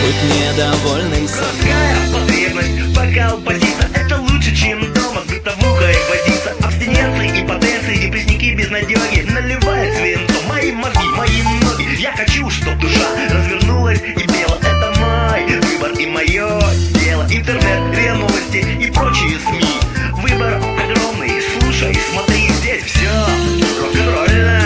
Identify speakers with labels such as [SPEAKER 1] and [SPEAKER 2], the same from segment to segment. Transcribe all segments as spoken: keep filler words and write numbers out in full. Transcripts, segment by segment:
[SPEAKER 1] Будь недовольным собой.
[SPEAKER 2] Городская потребность, бокал позиция, это лучше, чем дома с бытовухой возиться. Абстиненции, импотенции, депрессники, безнадеги наливает свинцом мои мозги, мои ноги. Я хочу, чтоб душа развернулась и пела. Это мой выбор и мое дело. Интернет, РИА Новости и прочие СМИ. Выбор огромный, слушай, смотри, здесь все рок-н-ролльно.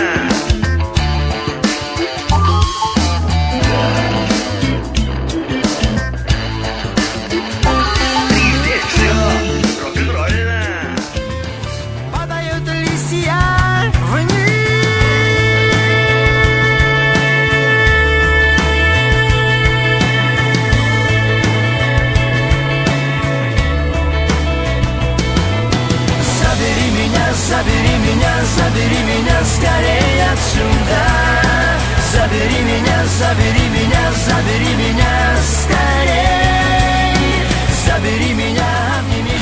[SPEAKER 3] Забери меня, забери меня скорее отсюда. Забери меня, забери меня, забери меня скорее. Забери меня, обними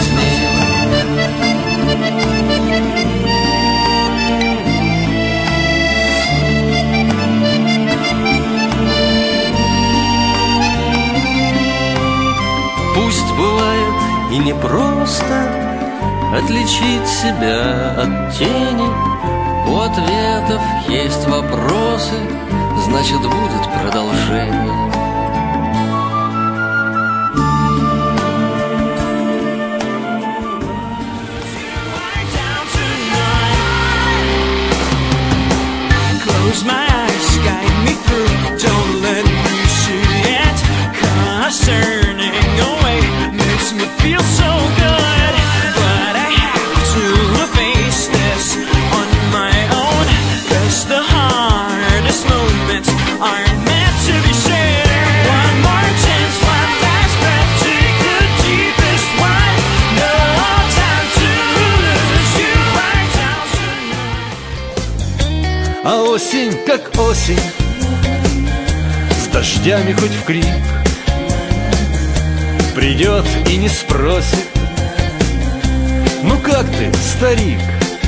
[SPEAKER 1] меня. Пусть бывает и непросто отличить себя от тени. У ответов есть вопросы, значит, будет продолжение.
[SPEAKER 4] Close my eyes, guide me through. Don't let me see it. Cause turning away makes me feel so good.
[SPEAKER 5] А осень, как осень, с дождями хоть в крик, придет и не спросит: ну как ты, старик?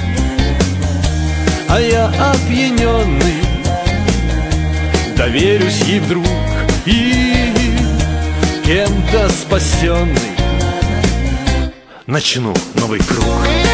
[SPEAKER 5] А я опьяненный доверюсь ей вдруг, и кем-то спасенный начну новый круг.